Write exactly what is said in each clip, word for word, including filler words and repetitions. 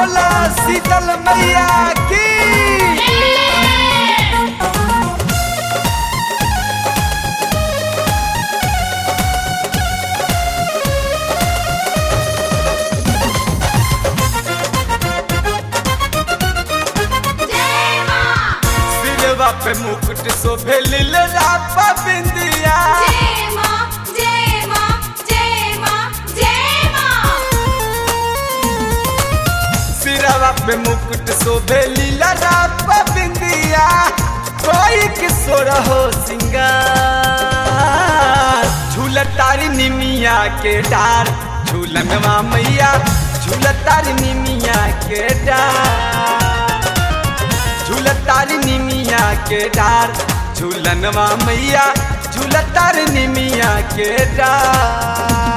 बोला शीतल मैया की। सिरवा पे मुकुट शोभे लीला बिंदिया, सिरवा पे मुकुट शोभे लीला बिंदिया, कोई किशोर हो सिंगार। झूलतारी निमिया के डार, झूलनवा मैया झूलतारी निमिया के डार, झूलतारी निमिया के डार, झूलनवा मैया झूलतारी निमिया के डार।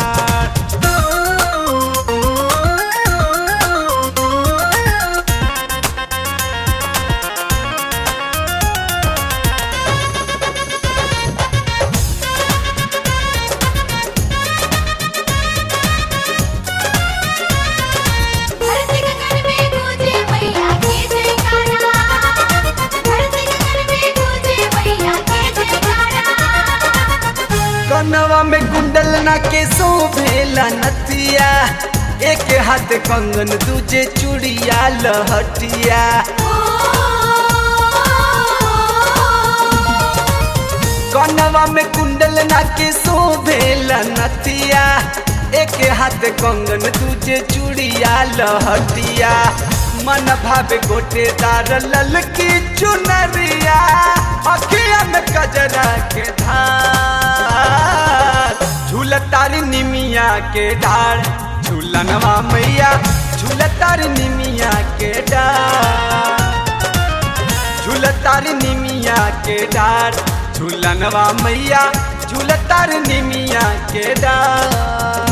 कनवा में कुंडल ना के शोभेला नथिया, एक हाथ कंगन दूजे चूड़िया लहटिया। कनवा में कुंडल ना के शोभेला नथिया, एक हाथ कंगन दूजे चूड़िया लहटिया। मन भावे गोटेदार ललकी चुनरिया, अखिया में कजरा के धार। झूलतारी निमिया के डार, झूलनवा मैया झूलतारी निमिया के डार, झूलतारी निमिया के डार, झूलनवा मैया झूलतारी निमिया के डार।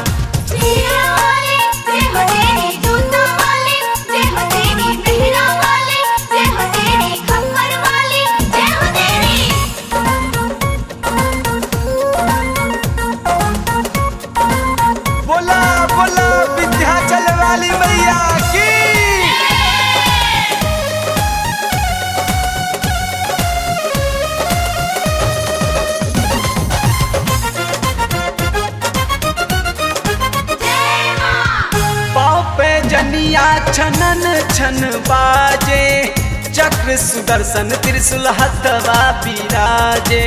बोला बोला विंध्याचल वाली मैया की। पाँव पे जनिया छनन छन बाजे, चक्र सुदर्शन त्रिशूल हथवा बिराजे।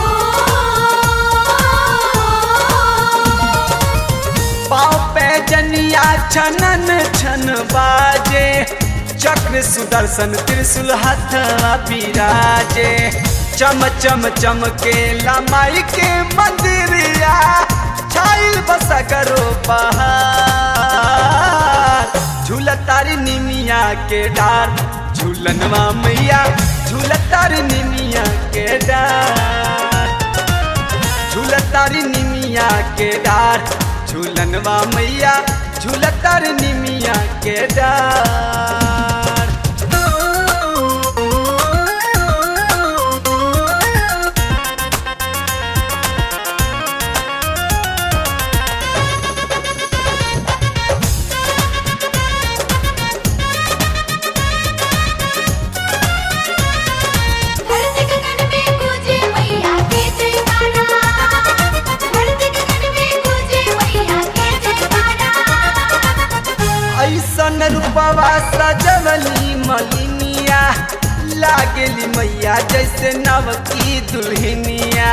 पाँव पे जनिया छनन छन बाजे, चक्र सुदर्शन त्रिशूल हथवा बिराजे। चम चम चमके माई के मंदिरिया, छाइल बसा करो पहाड़। झूलतारी निमिया के डार, झूलनवा मैया झूलतारी निमिया के डार, झूलतारी निमिया के डार, झूलनवा मैया झूलतारी निमिया के डार। ऐसन रूपवा सजवली मलिनिया, लागेली मैया जैसे नव की दुल्हनिया।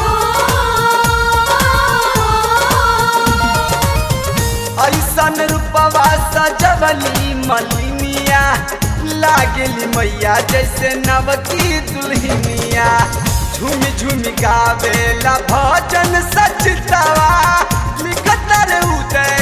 ऐसन रूपवा सजवली मलिनिया, लागेली मैया जैसे नव की दुल्हनिया। झूम झूम गावेला भजन सचितवा, लिखतर उदय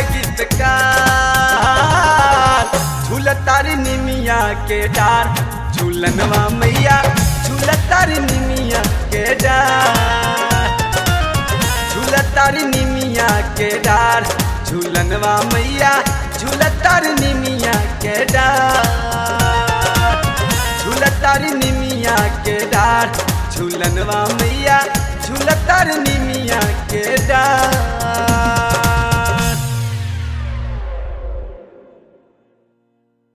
गीतकार। झूलतारी निमिया के डार, झूलनवा मैया झूलतारी निमिया के डार, झूलतारी निमिया के डार, झूलनवा मैया झूलतारी निमिया के डार, झूलतारी निमिया के डार, झूलनवा मैया झूलतारी निमिया के डार।